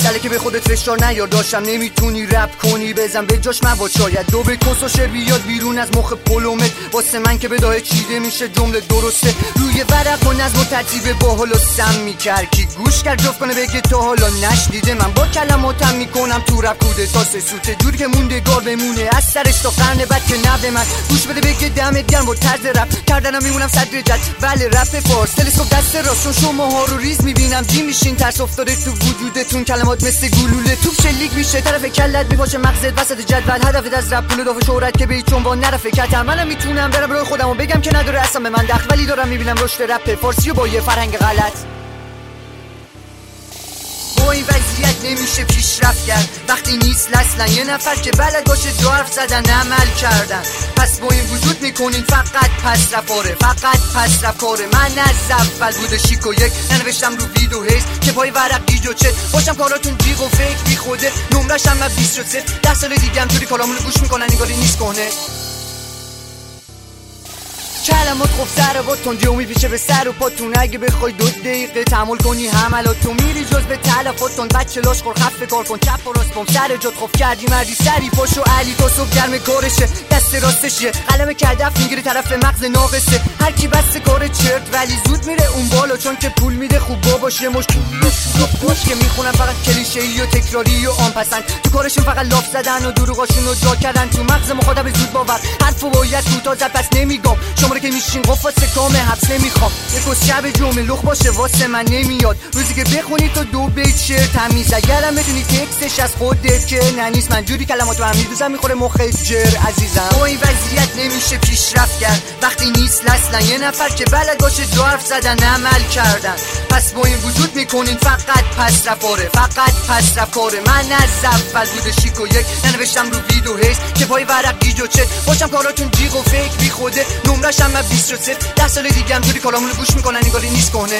مسئله که به خودت فشار نیار، داشتم نمیتونی رپ کنی بزن به جاش مواد، شاید دو به کس و شعر بیاد بیرون از مخ پلومت، واسه من که بداهه چیده میشه جمله درسته، روی ورق و نظم و ترتیب باحال و سم میکرد کی گوش کرد جفت کنه بگه تا حالا نشنیده، من با کلماتم میکنم تو رپ کوده تا سه سوته، جوری که موندگار بمونه از سرش تا قرن بعد که نوه من گوش بده بگه دمت گرم با طرز رپ کردنم میمونم صدر جد. بله رپ فارس تلسکوپ دست راست، شماها رو ریز میبینم جی میشین، ترس افتاده تو وجودتون، کلمات مثل گلوله توپ شلیک میشه، طرف کلت میپاشه مغزت وسط جدول، هدفت از رپ پول و شهرت که به چون با نرفه کتم، منم میتونم برم روی خودمو بگم که نداره اصلا به من دخل، ولی دارم میبینم رشد رپ فارسی و با یه فرهنگ غلط. با این وضعیت نمیشه پیشرفت کرد وقتی نیست اصلا یه نفر که بلد باشه جا حرف زدن عمل کردن، پس با این وجود میکنین فقط پس رفاره، فقط پس رفاره. من از اول بوده شیک و یک ننوشتم رو ویدو هیز که پای ورق گیج و چت باشم کاراتون جیغ و فکر بی خوده، نمرش هم 20 شد 10 سال دیگه هم توری کارامونو گوش میکنن نگاری نیست کنه، کلمات خوب سر و تنجه و میپیشه به سر و پاتون، اگه بخوای 2 دقیقه تحمل کنی حملاتو میری جز به تلفاتون، بچه لاش خور خفه کار کن چپ و راست بم سر جات خوب کردی مردی سری پاشو علی تا صبح گرم کارشه، دست راستشه قلم کدف میگیره طرف مغز ناقصه، هر کی بس کار چرت ولی زود میره اون بالا چون که پول میده خوب باباشه مش که میخونن فقط کلیشه‌ای و تکراری و آن پسند، تو کارشون فقط لاف زدن و دروغاشون رو جا کردن، تو مغز مخاطب زود باور حرفو باید کوتاه زد پس نمیگم شماره که میشین قفاس کام حبس نمیخوام، یک شب جمعه لخ باشه واسه من نمیاد، روزی که بخونی تو 2 بیت شعر تمیز، اگرم بدونی تکستش از خودت که ننیست، من جوری کلماتو هم میدوزم میخوره مخت جر عزیزم. با این وضعیت نمیشه پیشرفت کرد وقتی نیست اصلا یه نفر که بلد باشه جا حرف زدن عمل کردن، پس با این وجود میکنین فقط پس رفاره، فقط پس رفاره. من از اول بوده شیک و یک ننوشتم رو ویدو هیز که پای ورق گیج و چت باشم کاراتون جیغ و فکر بی خوده، نمرش هم 20 شد 10 سال دیگه هم توری کارامونو گوش میکنن نگاری نیست کنه.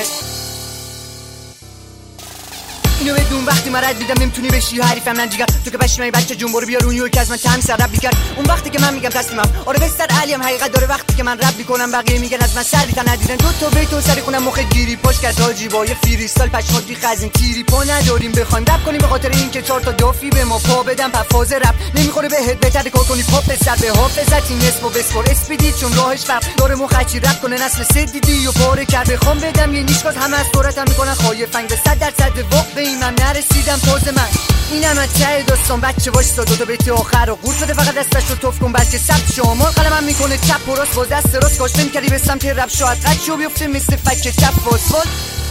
اینو بدون وقتی من رد میدم نمیتونی بشی حریفم من جیگر، تو که پشیمونی بچه جون برو بیا رونیو که از من تم سر رب میکرد، اون وقتی که من میگم تسلیمم آره بستر علیم حقیقت داره، وقتی که من رب میکنم بقیه میگن از من سری تا ندیدن، 2 تا بیت و سری خونم مخ گیری پاش کرد حاجی با یه فریستایل پشماتی خزین تیری پا نداریم بخوایم رپ کنیم به خاطر اینکه 4 تا دافی به ما پا بدن، پفاز رپ نمیخوره بهت بهتره کار کنی پاپ سر به حافظتی نصف و بسپار اسپیدی چون راهش فرق داره مخچی رپ کنه نسل سدیدی و پاره کرد، بخوام بدم یه نیشکاز همه از صورتم میکنن خایفنگ به 100% واقعی من نرسید تازه من اینم از ته داستان، بچه وایسا 2 تا بیت آخر و قورت بده فقط دستش رو توف کن بلکه ثبت شمال قلمم میکنه چپ و راست با دست راست کاش نمی‌کردی به سمت رپ شاید قد شو بیفته مثل فک چپ و آسفالت.